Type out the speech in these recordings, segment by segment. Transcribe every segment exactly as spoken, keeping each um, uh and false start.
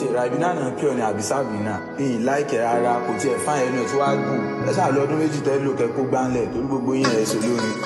ti ra ibi náà náà pure ni àbí Sabrina ní ìláìkẹ́ rárá kò tiẹ̀ fáìn ẹnu ẹ̀ tí wàá gùn ẹ ṣáà lọ́dún méjì tẹ́ lò kẹ́kọ̀ọ́ gbáńlẹ̀ torí gbogbo yín ẹ̀ ṣe lórin.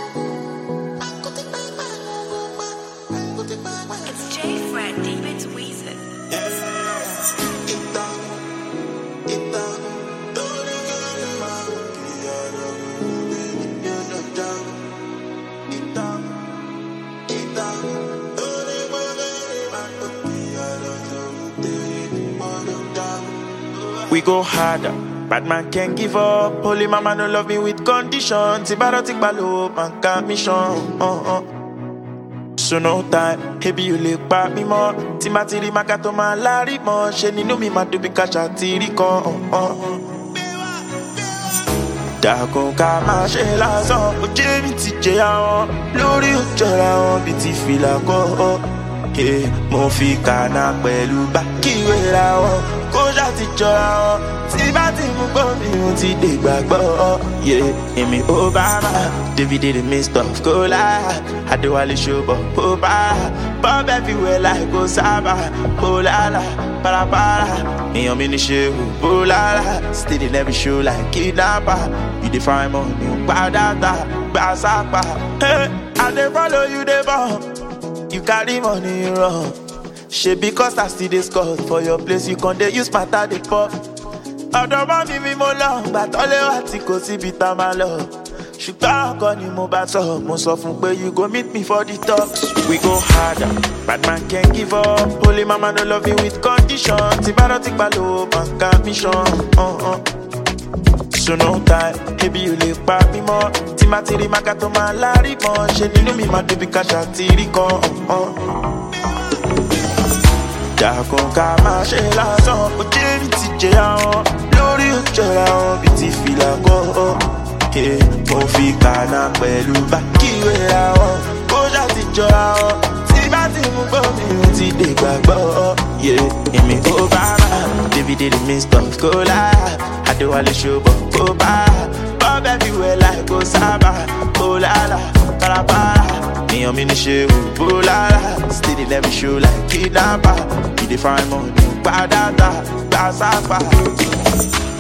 We go harder, bad man can't give up. Holy mama no love me with conditions. Ibarotic balo, man can't mission. Uh, uh. So no time, baby you look back me more. Timatiri makato man lari more. She ni no mi madu bi kasha tiri ko. Dakon ka ma she la son. Oje mi ti je awon, lori ojo la won bi ti fila ko. Yeah, mo fi kana pẹ̀lú bakiwe la won. Koja ti jọra wọn, tí bá ti mú gbọ́ mi mo ti dé gbàgbọ́. Yeah, èmi Obama, David the midst of Kola, Adéwálé ṣòbọ̀ Boba, Bob everywhere like Osaba, Olala, Parapara, èèyàn mi ní ṣe Olala, still in every show like kidnapper, you dey find money, gba data, gba sápà. Hey, I dey follow you dey bọ̀, you carry money run. She because I see this call for your place, you can't use my tade pop. Ọ̀dọ̀ bá mi mi mo lọ, gbàtọ́lé wá tí kò síbi tá máa lọ. Ṣùgbọ́n ọkọ ni mo bá sọ, mo sọ fún pé you go meet me for the talks. We go harder, bad man can't give up. Holy mama no love you with conditions. Ìbáraẹ̀tì gbàlò, man can't mission. Uh, uh. So no time, baby you lè pa mí mọ́. Tí má ti rí màkàtó máa lárí mọ́. Ṣé nínú mi máa débi káṣá ti rí kan? Uh, uh. Dakon ka ma ṣe lásán, oje mi ti jẹ àwọn, lórí òjòra wọn bí ti fìlà kọ́. Mo fi kànáà pẹ̀lú bákìwé ra wọn, kójà ti jọra wọn, tí bá ti mú gbọ́ mi mo ti dé gbàgbọ́. Èmi Obama, David the midst of Kola, Adéwálé ṣòbọ̀ Boba, Bob everywhere like Osaba, Olala, Parapara. èèyàn mi ní ṣe òbó lára, still in every show like kidnapper, you dey find money, gba data, gba sápà.